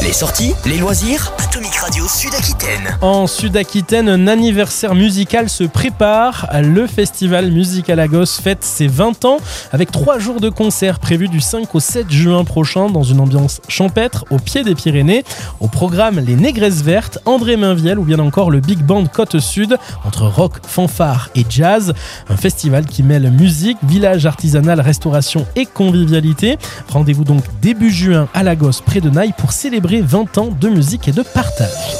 Les sorties, les loisirs, Atomic Radio Sud-Aquitaine. En Sud-Aquitaine, un anniversaire musical se prépare. Le festival Musique à Lagos fête ses 20 ans avec 3 jours de concerts prévus du 5 au 7 juin prochain dans une ambiance champêtre au pied des Pyrénées. Au programme, les Négresses Vertes, André Mainviel ou bien encore le Big Band Côte Sud entre rock, fanfare et jazz. Un festival qui mêle musique, village artisanal, restauration et convivialité. Rendez-vous donc début juin à Lagos près de Naï pour célébrer 20 ans de musique et de partage.